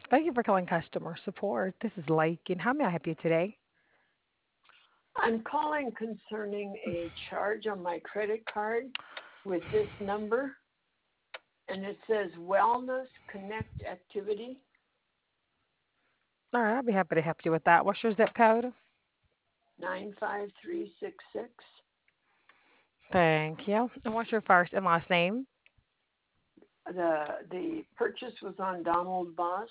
Thank you for calling customer support. This is Lake, and how may I help you today? I'm calling concerning a charge on my credit card with this number, and it says Wellness Connect Activity All right, I'll be happy to help you with that. What's your zip code? 95366. Thank you. And what's your first and last name? The purchase was on Donald Boss,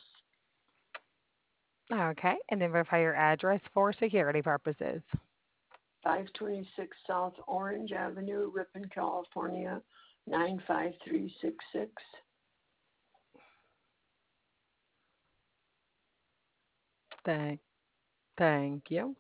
Okay, and then verify your address for security purposes. 526 South Orange Avenue, Ripon, California, 95366. Thank, thank you.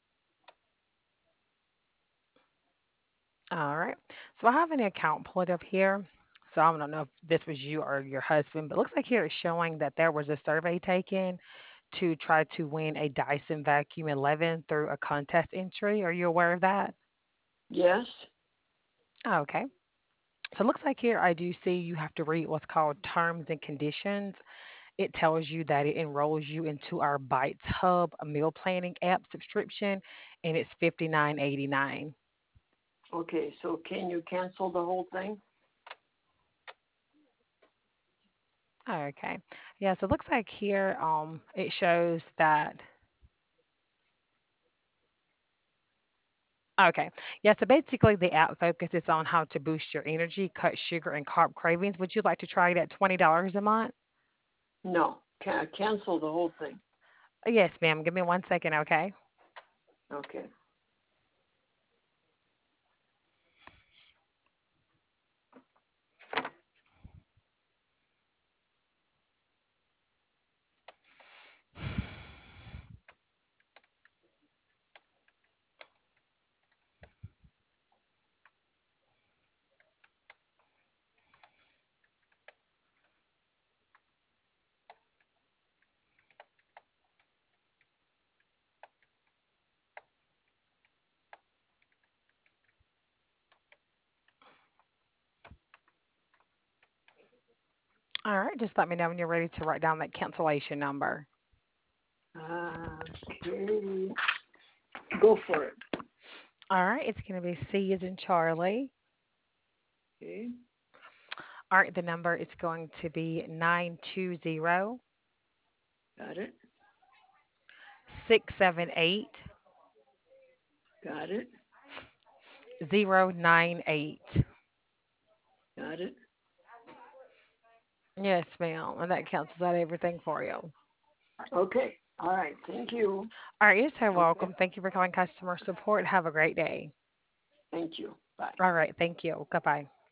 All right. So I have an account pulled up here. So I don't know if this was you or your husband, but it looks like here it's showing that there was a survey taken to try to win a Dyson Vacuum 11 through a contest entry. Are you aware of that? Yes? Okay. So it looks like here I do see you have to read what's called terms and conditions. It tells you that it enrolls you into our Bites Hub a meal planning app subscription, and it's 59.89. Okay, so can you cancel the whole thing? Okay. Yeah, so it looks like here it shows that okay. Yeah, so basically the app focuses on how to boost your energy, cut sugar and carb cravings. Would you like to try it at $20 a month? No, cancel the whole thing. Yes, ma'am. Give me 1 second, okay? Okay. All right, just let me know when you're ready to write down that cancellation number. Okay. Go for it. All right, it's going to be C as in Charlie. Okay. All right, the number is going to be 920 Got it. 678 Got it. 098. Got it. Yes, ma'am. And that cancels out everything for you. Okay. All right. Thank you. All right, you're so Okay. welcome. Thank you for calling customer support. Have a great day. Thank you. Bye. All right, thank you. Goodbye.